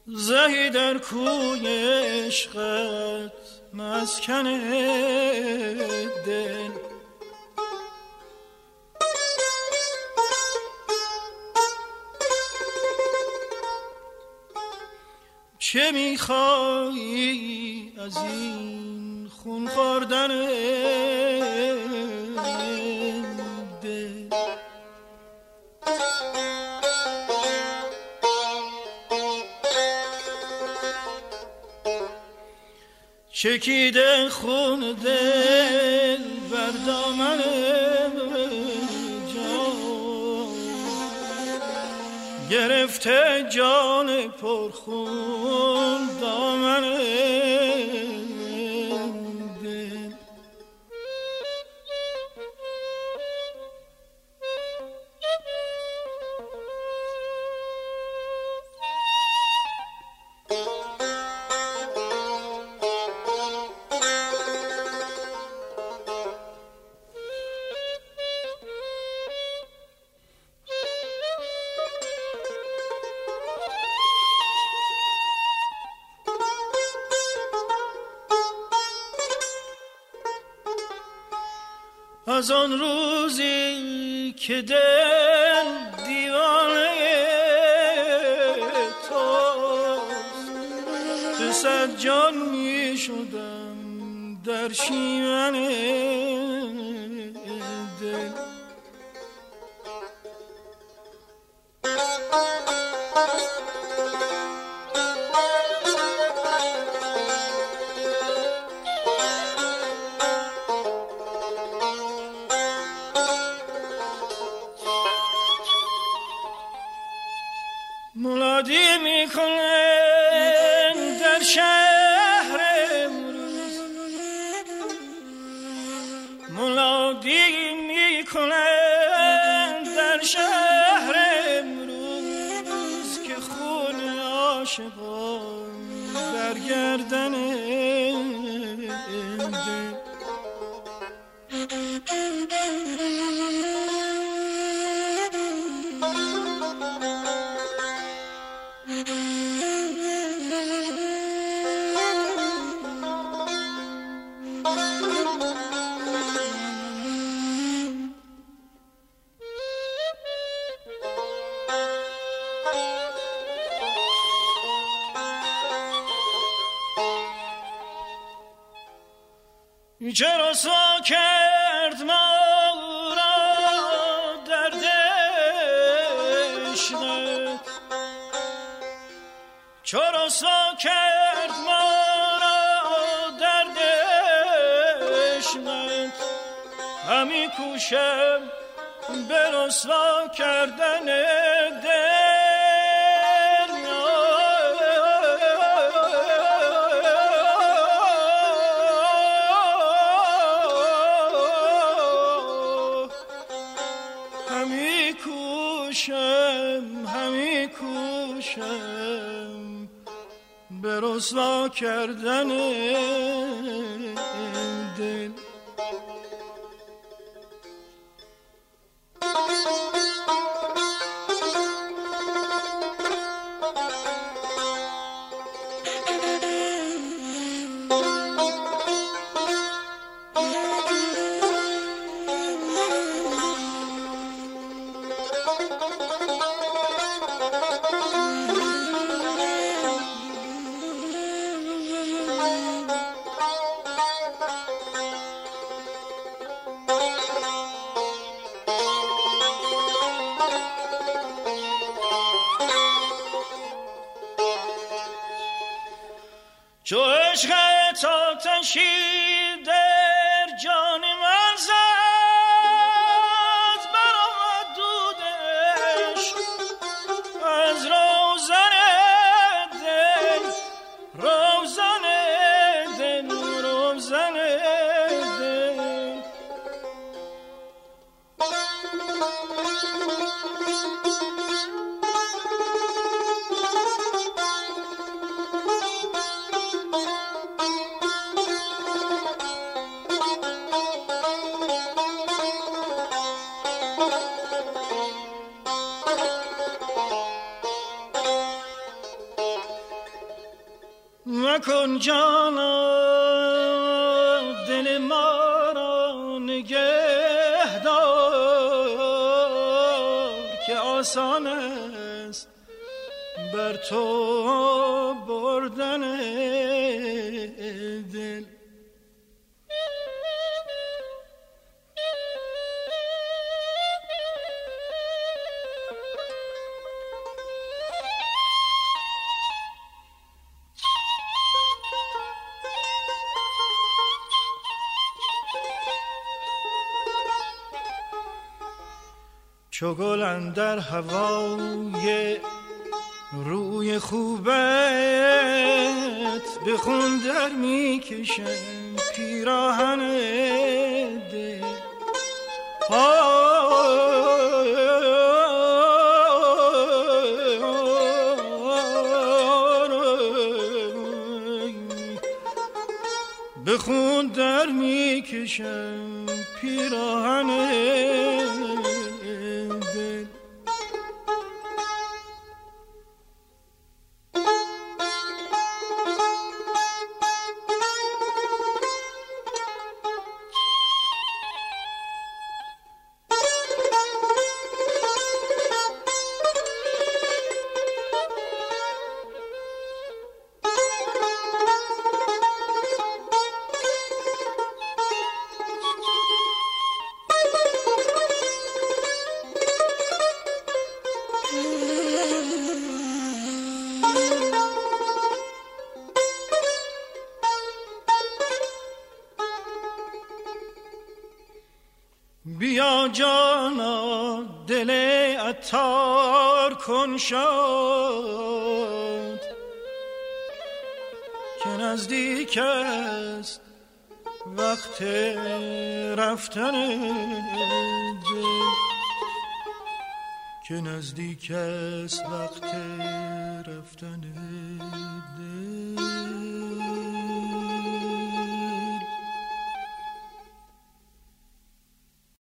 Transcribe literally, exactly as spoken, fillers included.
زهی در کوی عشقت مسکن دل، چه میخوایی از این خون خوردن دل؟ چکیده خون دل بر دامن جان، گرفته جان پرخون دامن دل. از آن روزی که دل دیوانه توست، به صد جان می شدم در شیون دل. منادی میکنن در شهر امروز، منادی میکنن در شهر امروز که خون عاشقان در گردن دل. چرا سا کرد ما را درد عشقت، چرا سا کرد ما را درد عشقت، همی کوشم به رسوا کردن دل. همی کوشم به رسوا کردن دل. چو عشقت آتشی در جان من زد، برآمد دودش از روزن دل، روزن دل، روزن دل. مکن جانا دل ما را نگه دار که آسان است بر تو بردن دل. چو گل اندر هوای روی خوبت به خون در می کشم پیراهن دل. به خون در می کشم پیراهن دل. بیا جانا دل عطار کن شاد که نزدیک است وقت رفتن دل. که نزدیک است وقت رفتن دل.